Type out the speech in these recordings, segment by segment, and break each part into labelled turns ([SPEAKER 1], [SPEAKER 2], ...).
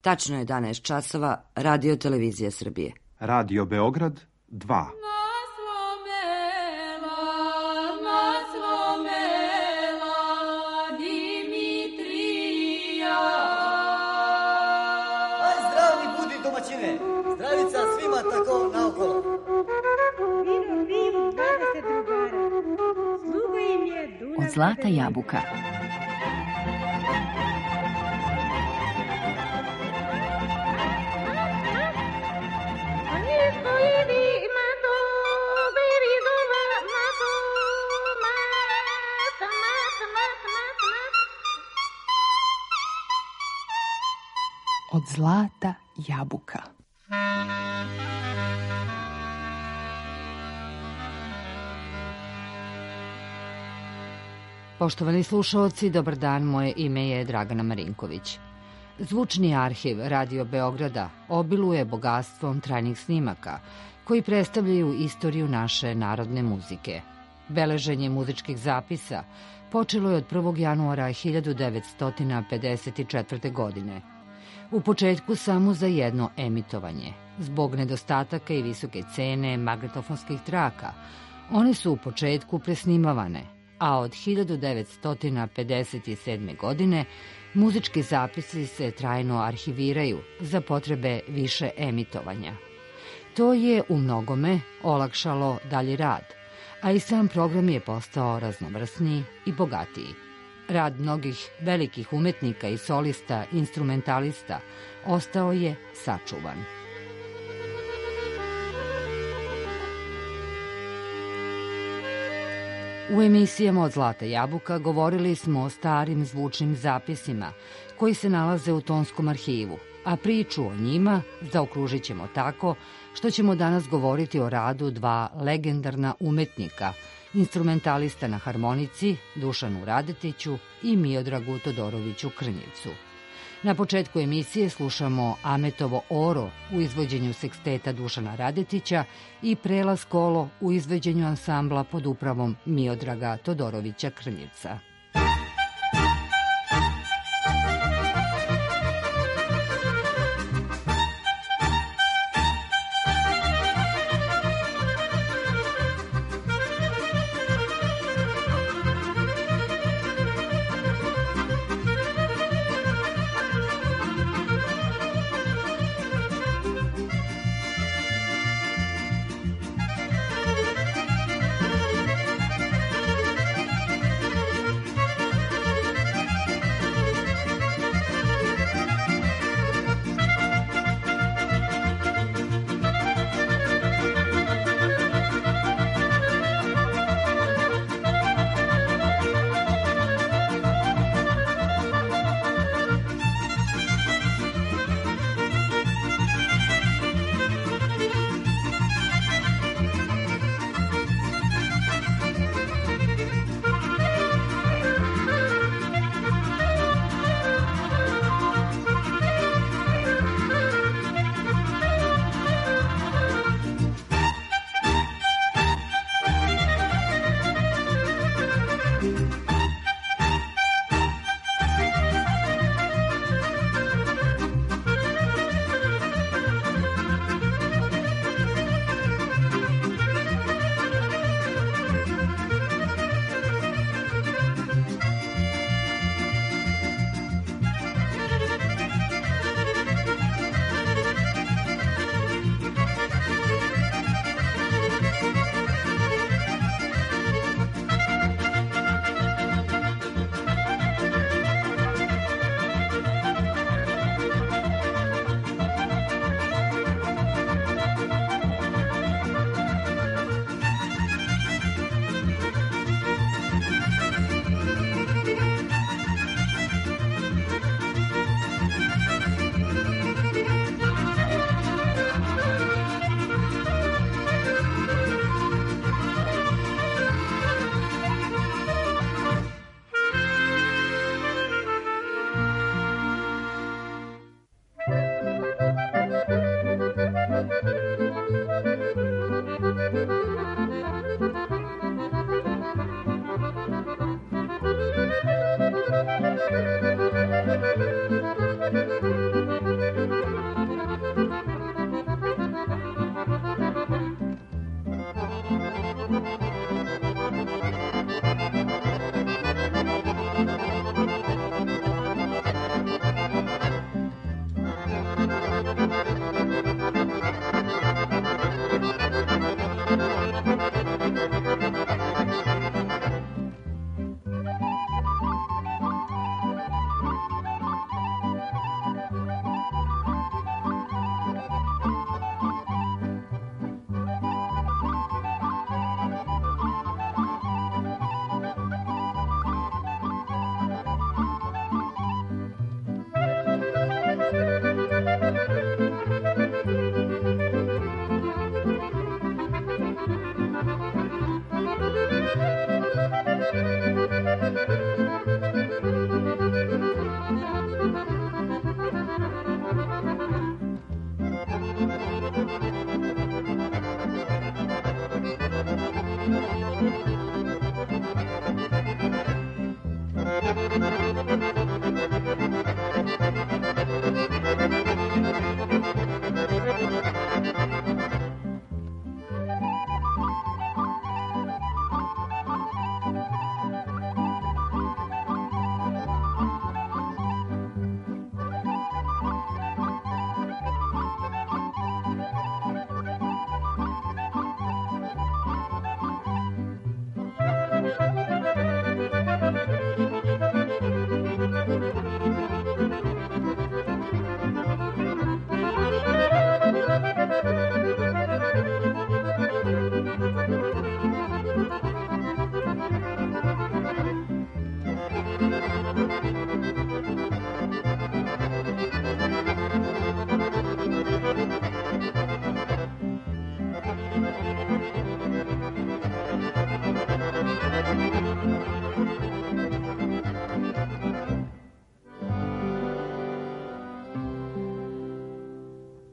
[SPEAKER 1] Tačno je 11 časova, Radio Televizija Srbije.
[SPEAKER 2] Radio Beograd 2.
[SPEAKER 3] Zdravi budi domaćine, zdravica svima tako naokolo.
[SPEAKER 4] Vino piju 20 drugara, sluga im je Dunav.
[SPEAKER 5] Od zlata jabuka. Od zlata jabuka.
[SPEAKER 6] Poštovani slušaoci, dobar dan, moje ime je Dragana Marinković. Zvučni arhiv Radio Beograda obiluje bogatstvom trajnih snimaka koji predstavljaju istoriju naše narodne muzike. Beleženje muzičkih zapisa počelo je od 1. januara 1954. godine. U početku samo za jedno emitovanje. Zbog nedostataka i visoke cene magnetofonskih traka, one su u početku presnimavane, a od 1957. godine muzički zapisi se trajno arhiviraju za potrebe više emitovanja. To je u mnogome olakšalo dalji rad, a i sam program je postao raznovrsniji i bogatiji. Rad mnogih velikih umetnika i solista, instrumentalista ostao je sačuvan. U emisijama Od zlata jabuka govorili smo o starim zvučnim zapisima koji se nalaze u tonskom arhivu, a priču o njima zaokružit ćemo tako što ćemo danas govoriti o radu dva legendarna umetnika, instrumentalista na harmonici Dušanu Radetiću i Miodragu Todoroviću Krnjevcu. Na početku emisije slušamo Ametovo oro u izvođenju seksteta Dušana Radetića i Prelaz kolo u izvođenju ansambla pod upravom Miodraga Todorovića Krnjevca.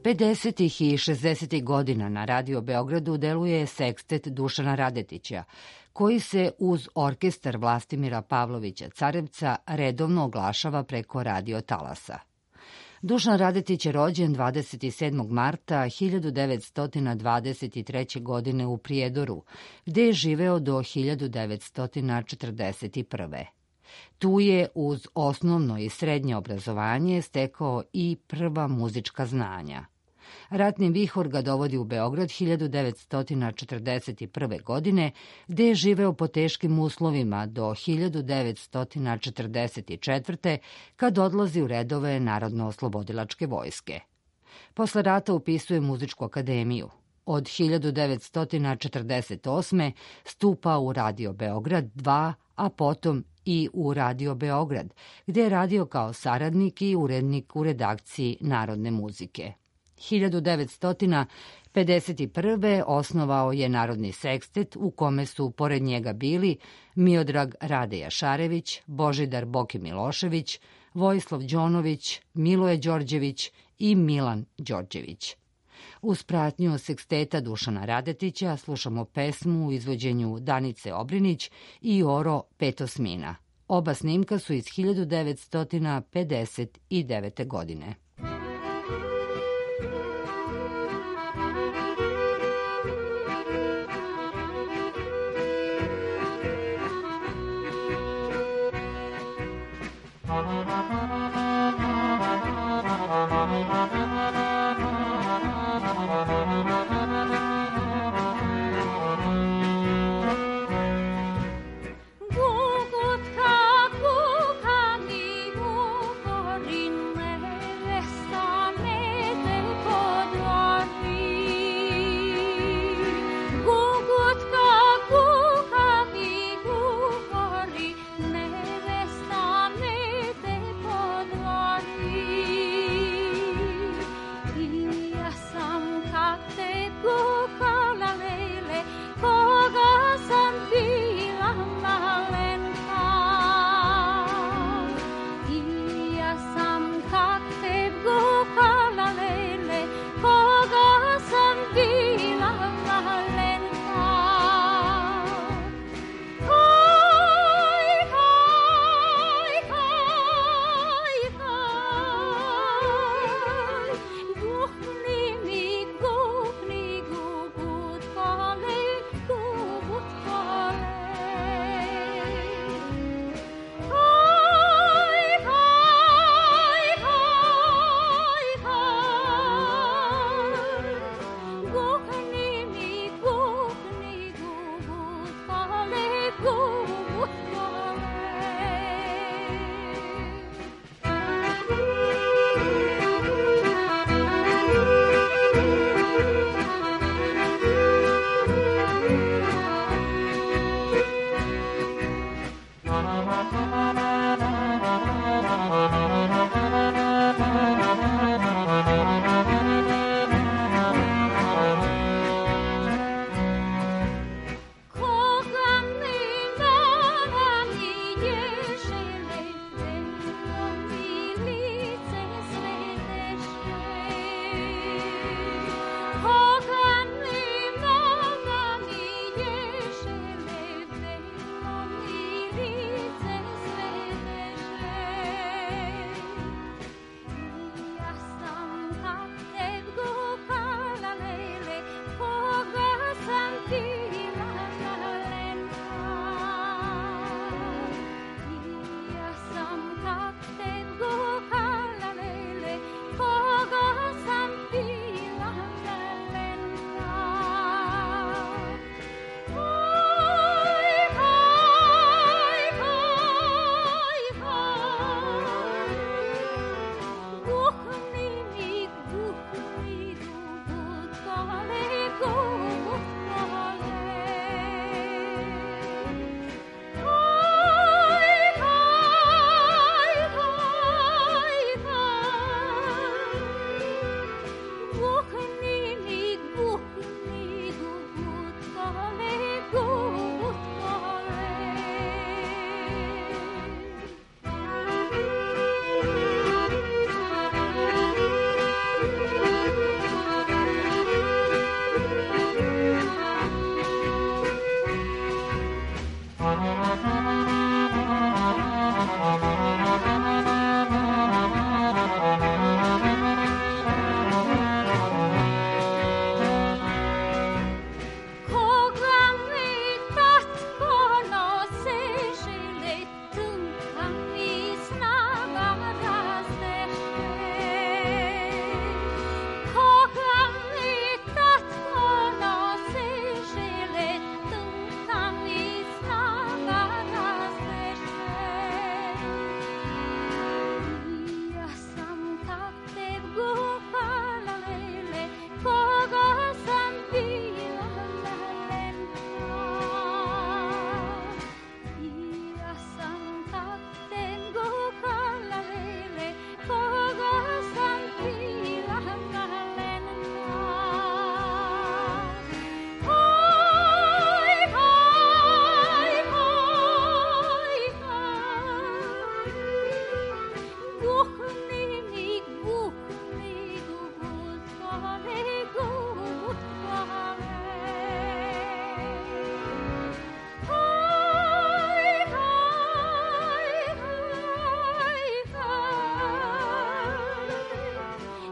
[SPEAKER 6] 50. i 60. godina na Radio Beogradu deluje sekstet Dušana Radetića, koji se uz orkestar Vlastimira Pavlovića Carevca redovno oglašava preko radio talasa. Dušan Radetić je rođen 27. marta 1923. godine u Prijedoru, gde je živeo do 1941. Tu je uz osnovno i srednje obrazovanje stekao i prva muzička znanja. Ratni vihor ga dovodi u Beograd 1941. godine, gde je živeo po teškim uslovima do 1944. kad odlazi u redove Narodno-oslobodilačke vojske. Posle rata upisuje muzičku akademiju. Od 1948. stupa u Radio Beograd 2, a potom i u Radio Beograd, gde je radio kao saradnik i urednik u redakciji Narodne muzike. 1951. osnovao je Narodni sekstet u kome su pored njega bili Miodrag Rade Jašarević, Božidar Boki Milošević, Vojislav Đonović, Miloje Đorđević i Milan Đorđević. Uz pratnju seksteta Dušana Radetića slušamo pesmu u izvođenju Danice Obrinić i Oro Petosmina. Oba snimka su iz 1959. godine.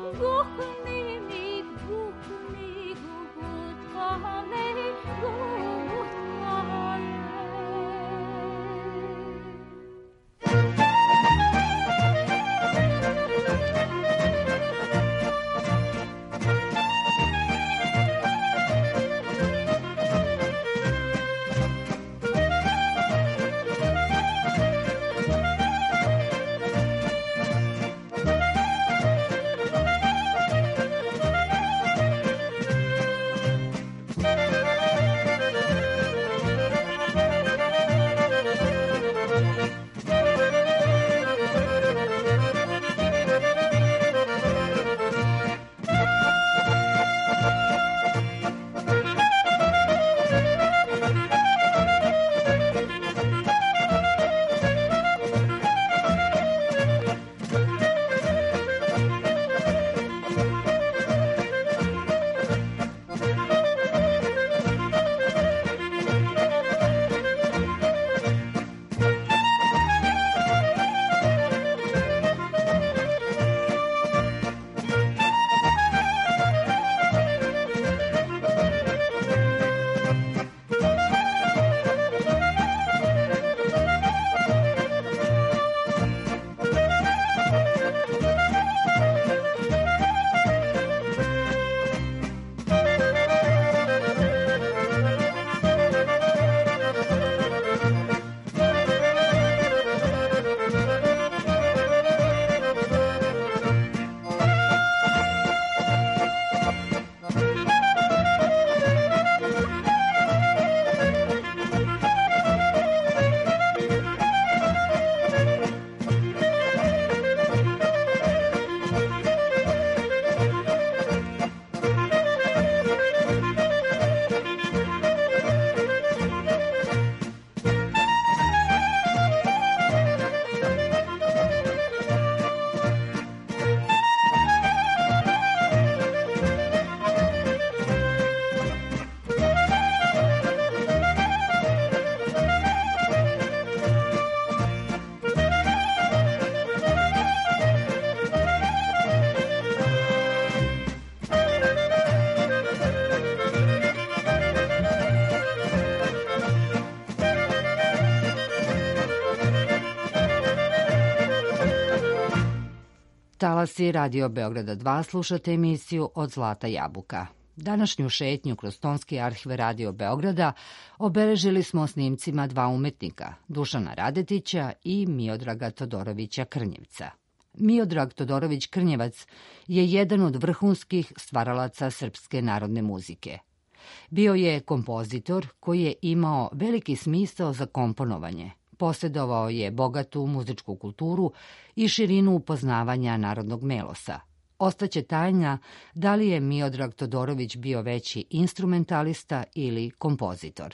[SPEAKER 6] Talasi Radio Beograda 2 slušate emisiju Od zlata jabuka. Današnju šetnju kroz tonski arhiv Radio Beograda obeležili smo snimcima dva umetnika, Dušana Radetića i Miodraga Todorovića Krnjevca. Miodrag Todorović Krnjevac je jedan od vrhunskih stvaralaca srpske narodne muzike. Bio je kompozitor koji je imao veliki smisao za komponovanje. Posjedovao je bogatu muzičku kulturu i širinu upoznavanja narodnog melosa. Ostaće tajna da li je Miodrag Todorović bio veći instrumentalista ili kompozitor.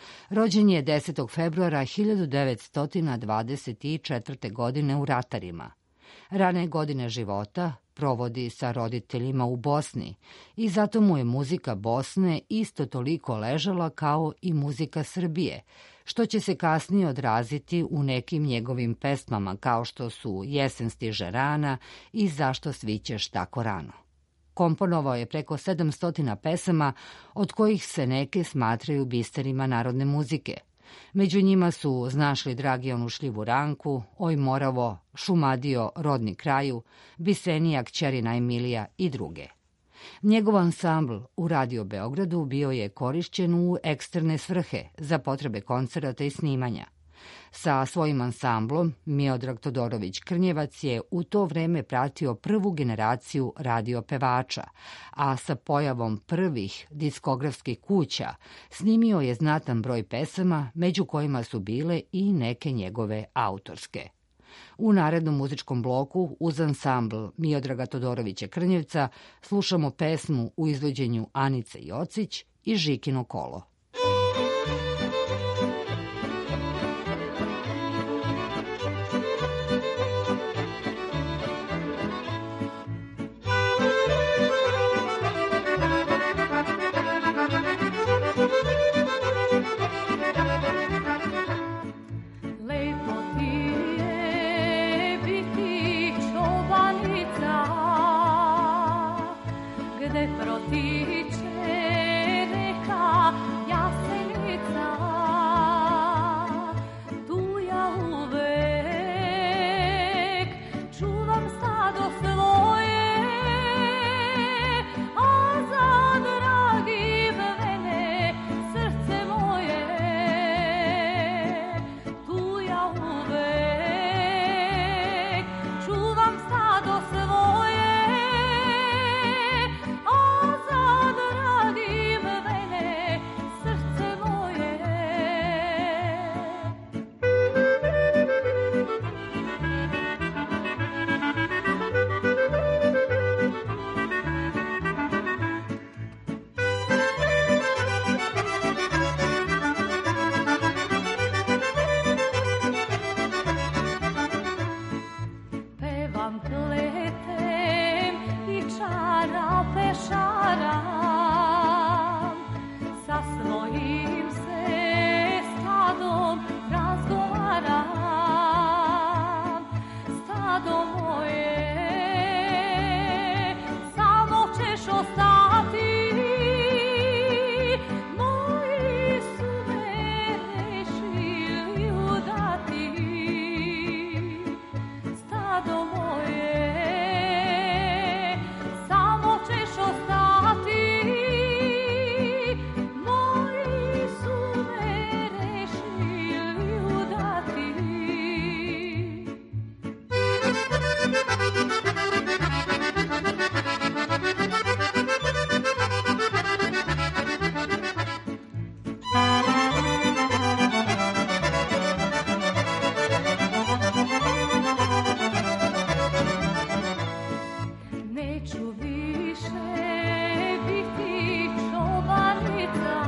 [SPEAKER 6] Rođen je 10. februara 1924. godine u Ratarima. Rane godine života provodi sa roditeljima u Bosni i zato mu je muzika Bosne isto toliko ležala kao i muzika Srbije, što će se kasnije odraziti u nekim njegovim pesmama kao što su Jesen stiže rana i Zašto svićeš tako rano. Komponovao je preko 700 pesama, od kojih se neke smatraju biserima narodne muzike. Među njima su Znaš li dragi onu šljivu ranku, Oj Moravo, Šumadio, Rodni kraju, Bisenija kćeri najmilija i druge. Njegov ansambl u Radio Beogradu bio je korišćen u eksterne svrhe za potrebe koncerata i snimanja. Sa svojim ansamblom Miodrag Todorović Krnjevac je u to vreme pratio prvu generaciju radio pevača, a sa pojavom prvih diskografskih kuća snimio je znatan broj pesama, među kojima su bile i neke njegove autorske. U narednom muzičkom bloku uz ansambl Miodraga Todorovića Krnjevca slušamo pesmu u izvođenju Anice Jocić i Žikino kolo.
[SPEAKER 7] Lepo ti je biti čobanica gde protiče reka Jasenica, tu ja uvek čuvam stado svoje, a za dragi mene srce moje, tu ja uvek čuvam stado svoje, a za dragi mene srce moje. Pevam, pletem i čara pešaram, sa svojim se stadom razgovaram. Stado moje, samo ćeš ostati, moji su me rešili udati. Stado moje, samo ćeš ostati, moji su me rešili udati. Neću više biti čobanica,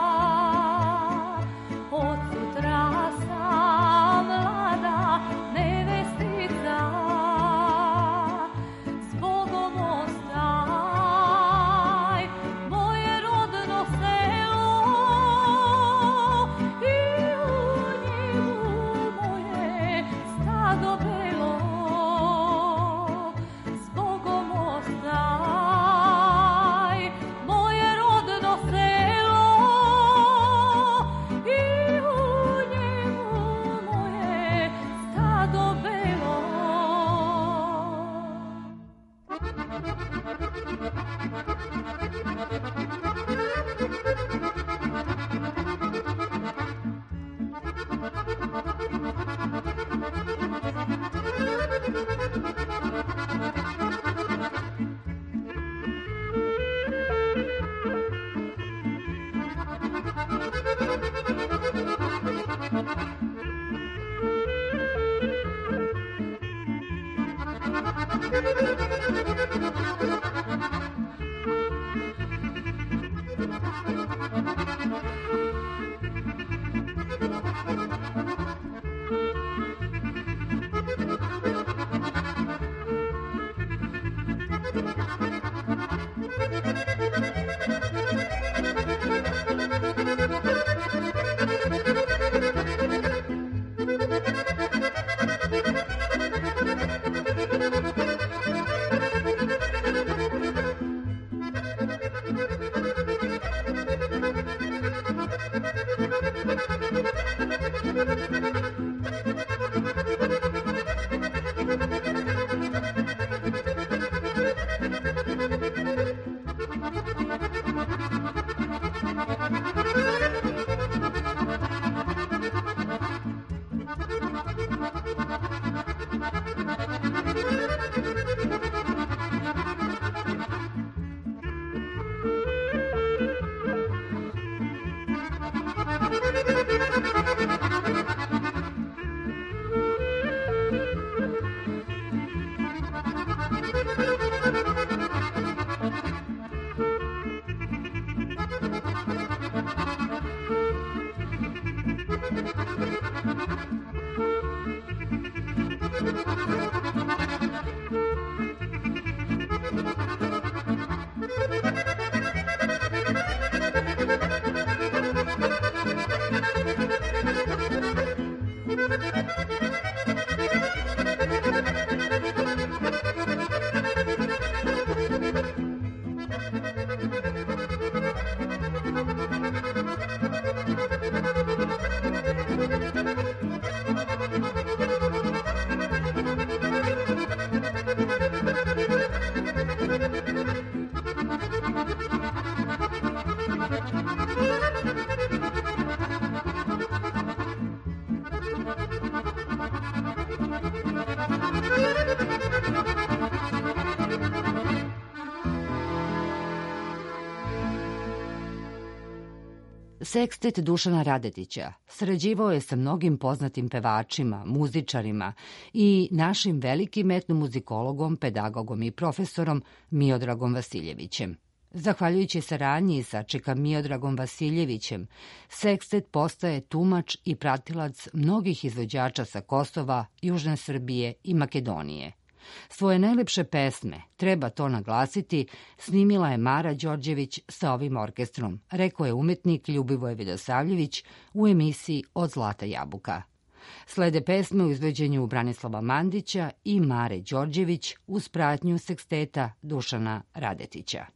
[SPEAKER 7] od sutra sam mlada nevestica. Zbogom ostaj moje rodno selo i u njemu moje stado belo. Zbogom ostaj moje rodno selo i u njemu moje stado belo.
[SPEAKER 6] Sekstet Dušana Radetića sarađivao je sa mnogim poznatim pevačima, muzičarima i našim velikim etnomuzikologom, pedagogom i profesorom Miodragom Vasiljevićem. Zahvaljujući saradnji sa čika Miodragom Vasiljevićem, sekstet postaje tumač i pratilac mnogih izvođača sa Kosova, Južne Srbije i Makedonije. Svoje najlepše pesme, treba to naglasiti, snimila je Mara Đorđević sa ovim orkestrom, rekao je umetnik Ljubivoj Vidosavljević u emisiji Od zlata jabuka. Slede pesme u izvođenju Branislava Mandića i Mare Đorđević uz pratnju seksteta Dušana Radetića.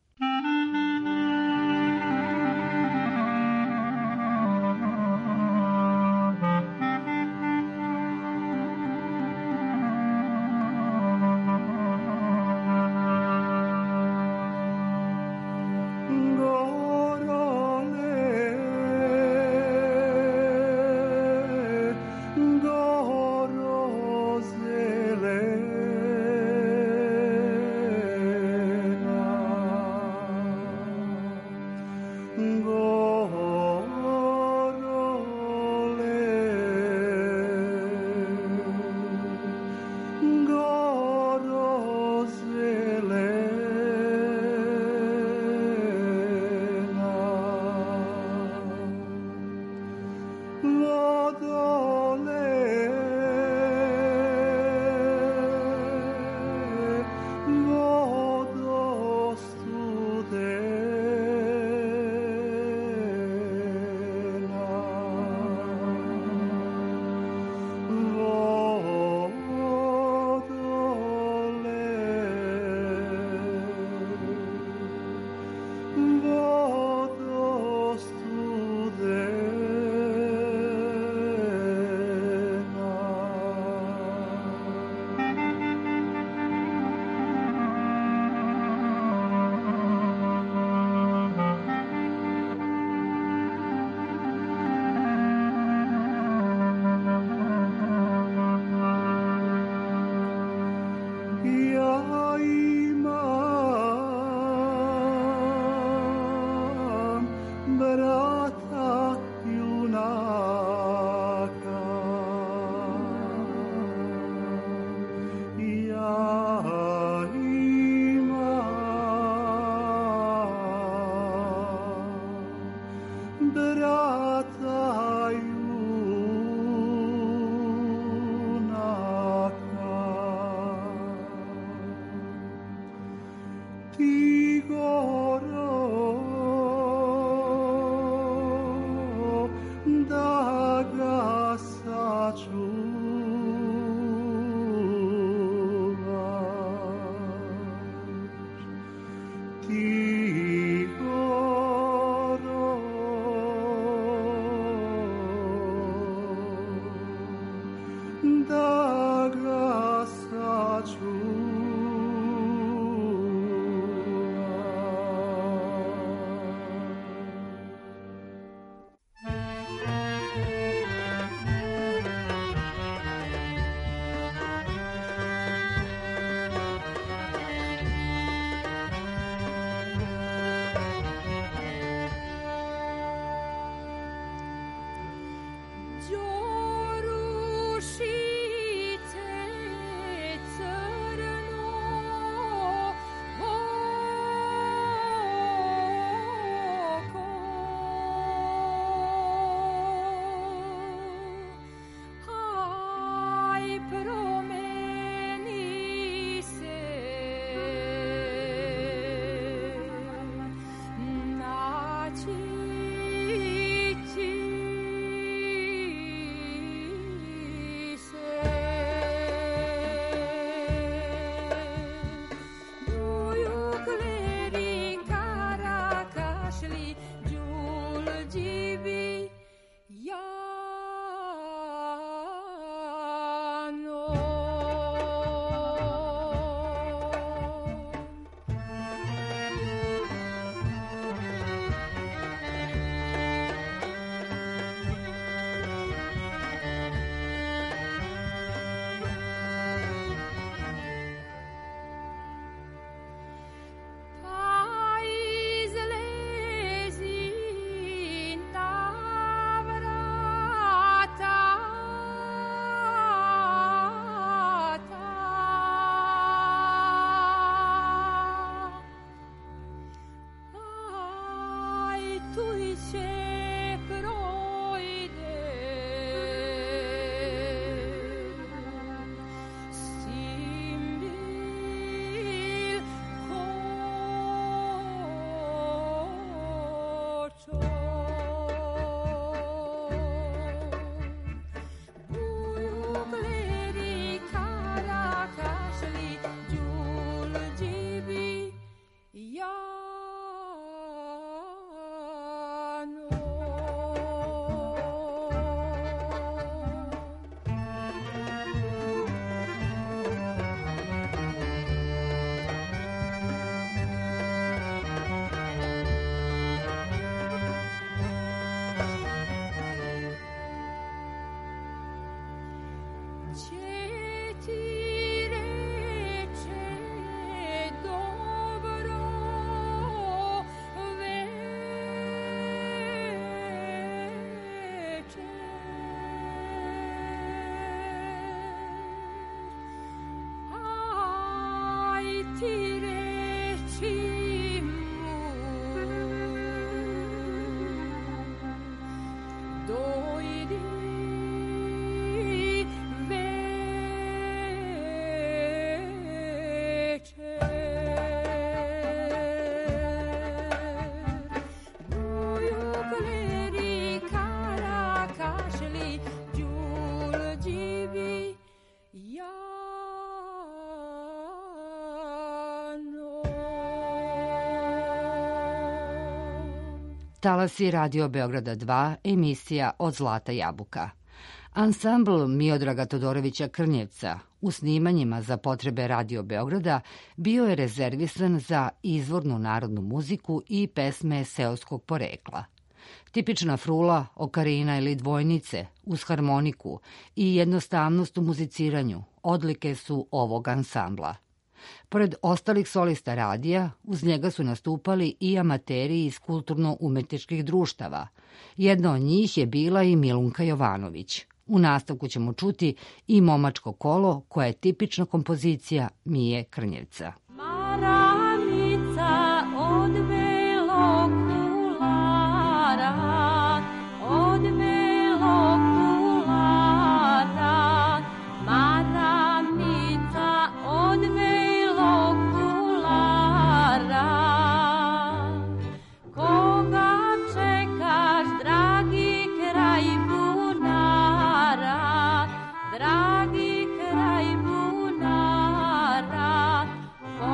[SPEAKER 6] Talasi Radio Beograda 2, emisija Od zlata jabuka. Ansambl Miodraga Todorovića Krnjevca u snimanjima za potrebe Radio Beograda bio je rezervisan za izvornu narodnu muziku i pesme seoskog porekla. Tipična frula, okarina ili dvojnice uz harmoniku i jednostavnost u muziciranju odlike su ovog ansambla. Pored ostalih solista radija, uz njega su nastupali i amateri iz kulturno-umetničkih društava. Jedna od njih je bila i Milunka Jovanović. U nastavku ćemo čuti i Momačko kolo, koja je tipična kompozicija Mije Krnjevca.
[SPEAKER 7] Maranica od belog kulara, od belog kulara, maranica od belog kulara. Koga čekaš, dragi kraj bunara, dragi kraj bunara,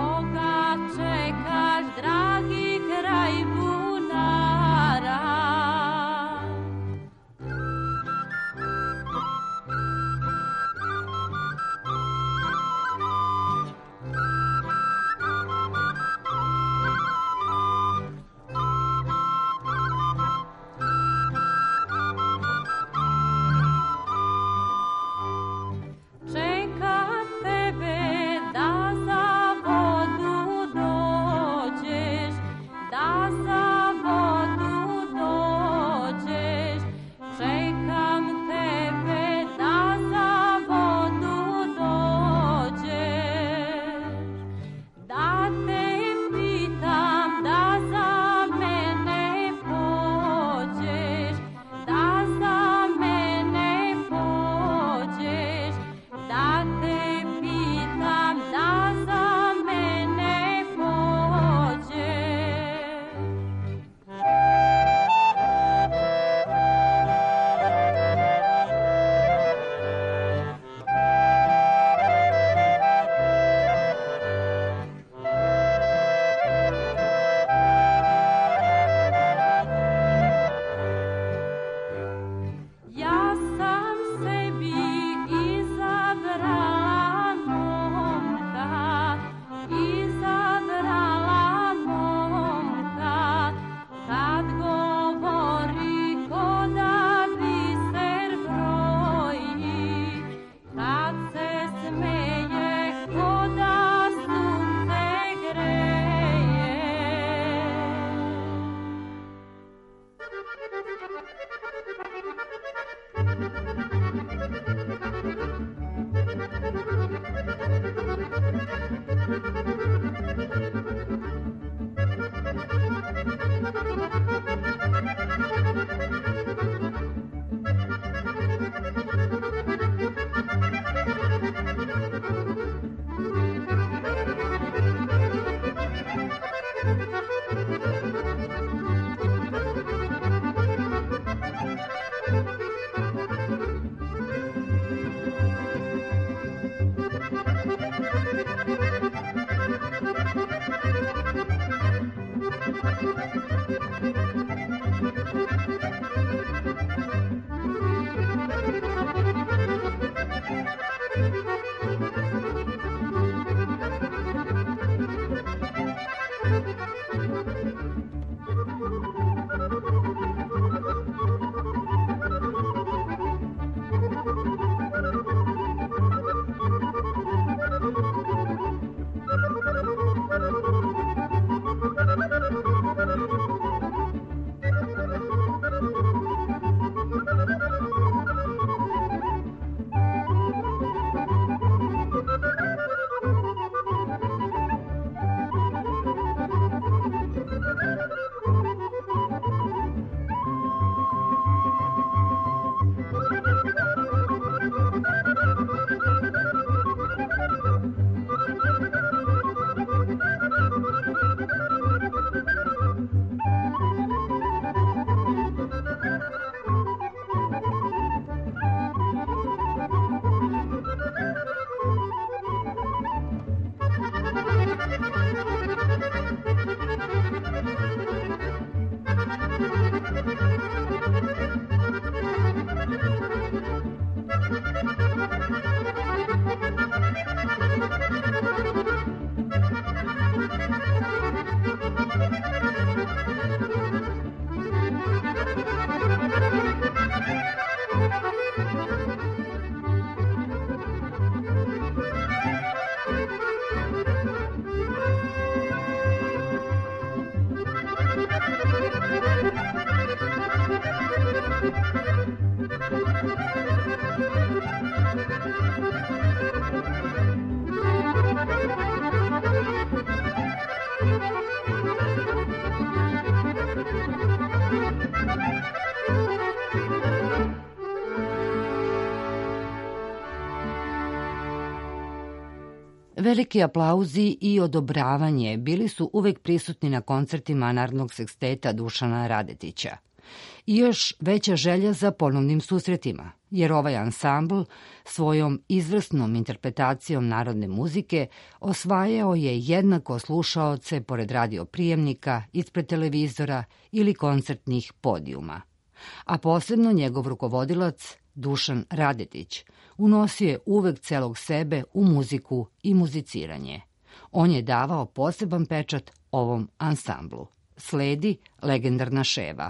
[SPEAKER 6] Veliki aplauzi i odobravanje bili su uvek prisutni na koncertima Narodnog seksteta Dušana Radetića. I još veća želja za ponovnim susretima, jer ovaj ansambl svojom izvrsnom interpretacijom narodne muzike osvajao je jednako slušaoce pored radioprijemnika, ispred televizora ili koncertnih podijuma. A posebno njegov rukovodilac, Dušan Radetić, unosio je uvek celog sebe u muziku i muziciranje. On je davao poseban pečat ovom ansamblu. Sledi legendarna ševa.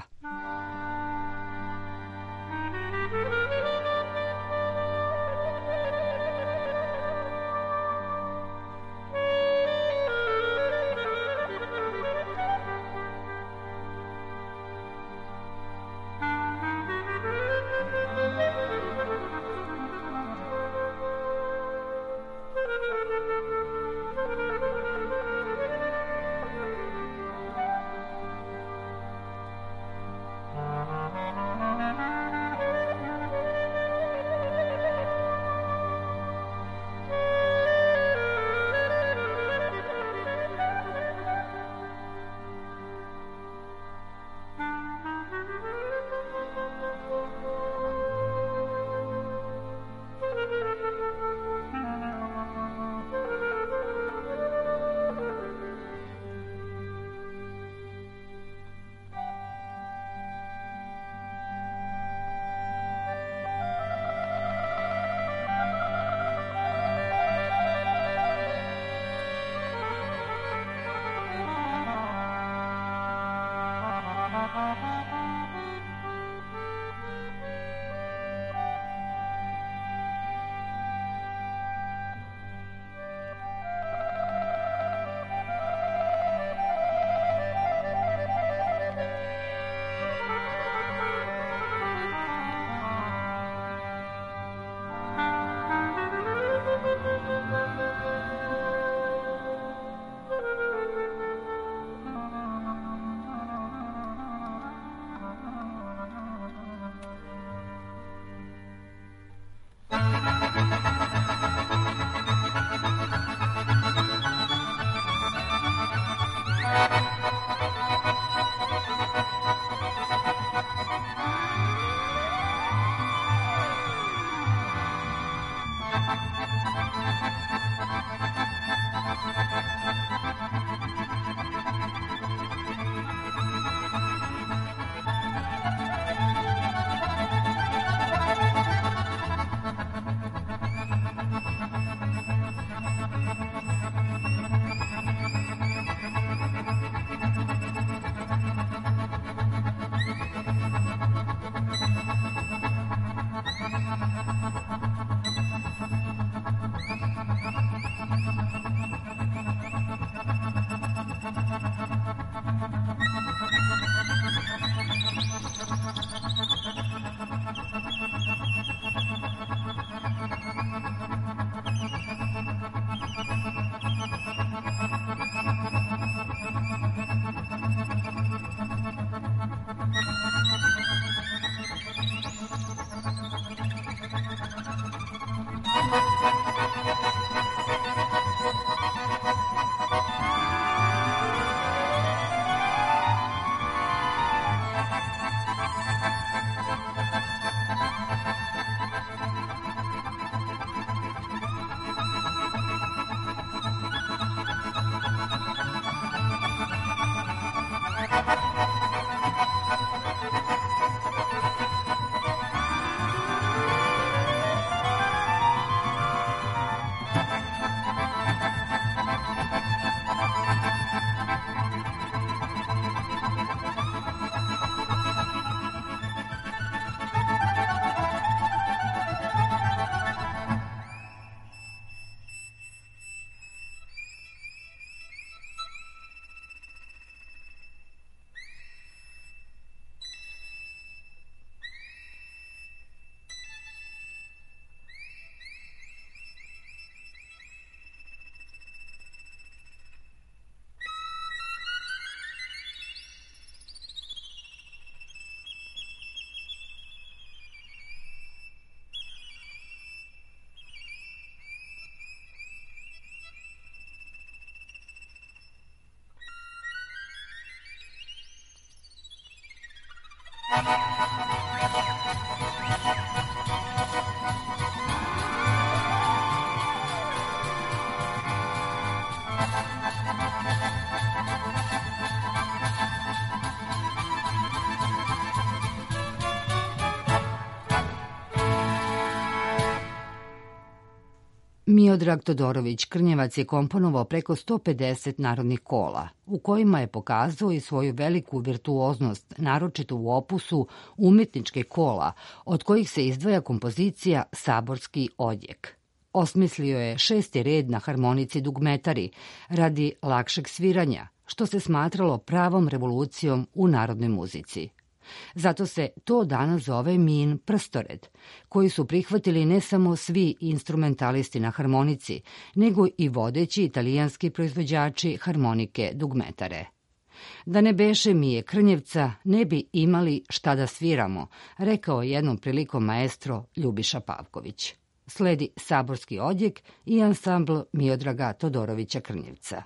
[SPEAKER 6] Miodrag Todorović Krnjevac je komponovao preko 150 narodnih kola, u kojima je pokazao i svoju veliku virtuoznost, naročito u opusu umetničke kola, od kojih se izdvaja kompozicija Saborski odjek. Osmislio je 6. red na harmonici dugmetari radi lakšeg sviranja, što se smatralo pravom revolucijom u narodnoj muzici. Zato se to danas zove min prstored, koji su prihvatili ne samo svi instrumentalisti na harmonici, nego i vodeći italijanski proizvođači harmonike dugmetare. Da ne beše Mije Krnjevca, ne bi imali šta da sviramo, rekao jednom prilikom maestro Ljubiša Pavković. Sledi Saborski odjek i ansambl Miodraga Todorovića Krnjevca.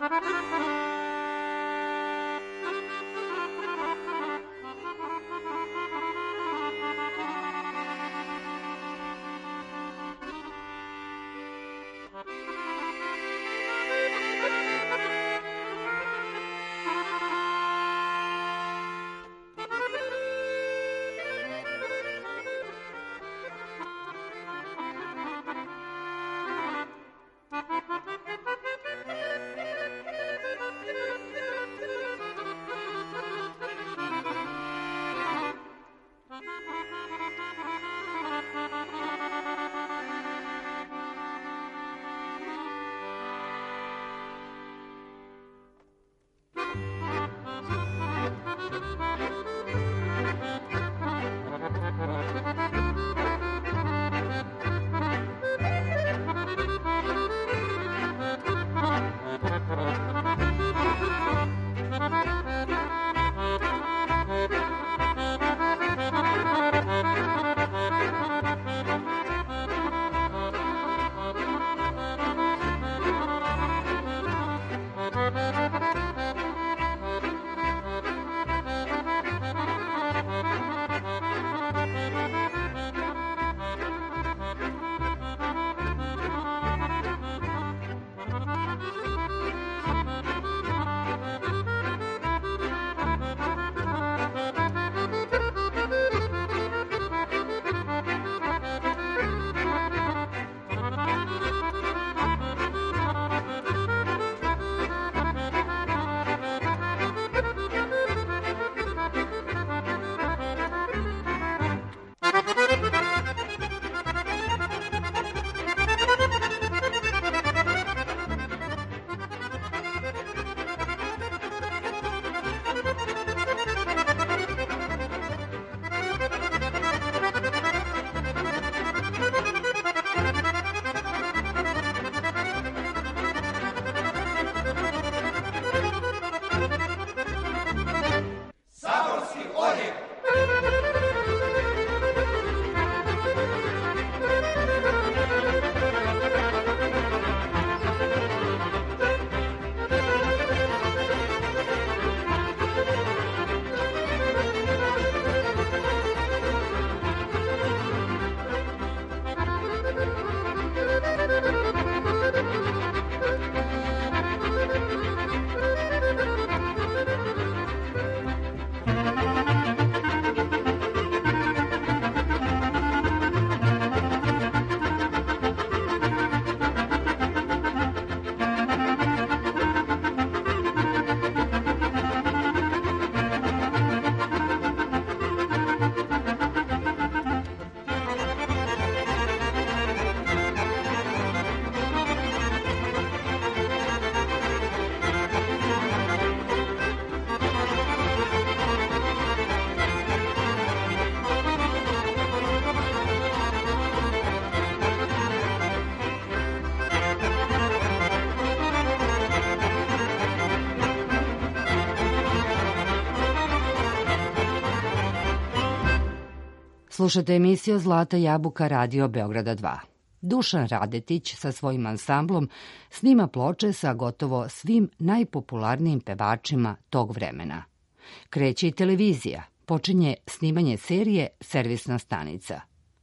[SPEAKER 6] Slušate emisiju Zlata jabuka Radio Beograda 2. Dušan Radetić sa svojim ansamblom snima ploče sa gotovo svim najpopularnijim pevačima tog vremena. Kreće i televizija, počinje snimanje serije Servisna stanica.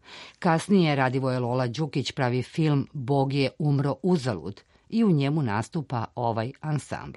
[SPEAKER 6] Kasnije Radivoje Lola Đukić pravi film Bog je umro uzalud i u njemu nastupa ovaj ansambl.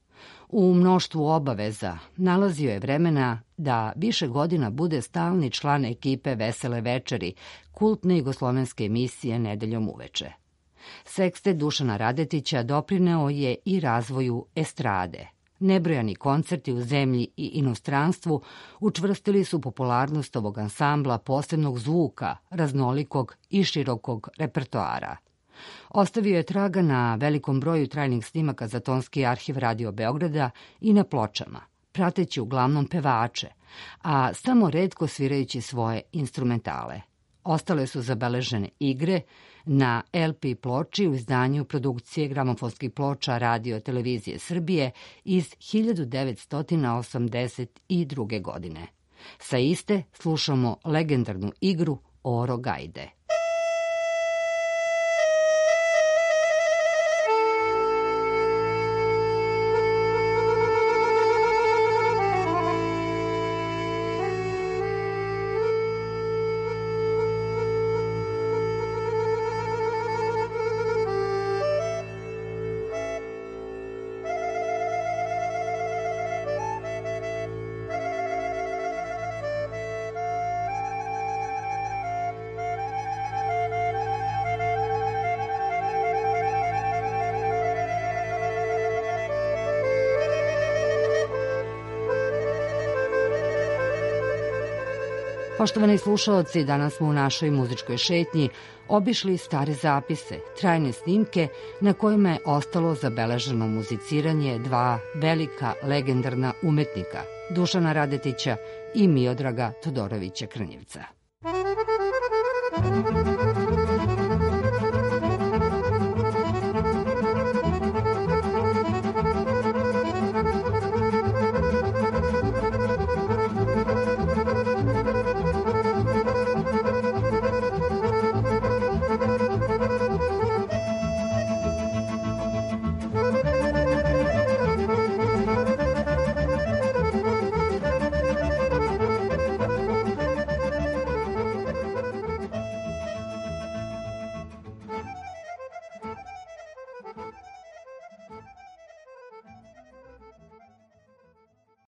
[SPEAKER 6] U mnoštvu obaveza nalazio je vremena da više godina bude stalni član ekipe Vesele večeri, kultne jugoslovenske emisije Nedeljom uveče. Sekstet Dušana Radetića doprineo je i razvoju estrade. Nebrojani koncerti u zemlji i inostranstvu učvrstili su popularnost ovog ansambla posebnog zvuka, raznolikog i širokog repertoara. Ostavio je traga na velikom broju trajnih snimaka za tonski arhiv Radio Beograda i na pločama, prateći uglavnom pevače, a samo retko svirajući svoje instrumentale. Ostale su zabeležene igre na LP ploči u izdanju produkcije gramofonskih ploča Radio Televizije Srbije iz 1982. godine. Sa iste slušamo legendarnu igru Oro Gajde. Poštovani slušaoci, danas smo u našoj muzičkoj šetnji obišli stare zapise, trajne snimke na kojima je ostalo zabeleženo muziciranje dva velika legendarna umetnika, Dušana Radetića i Miodraga Todorovića Krnjevca.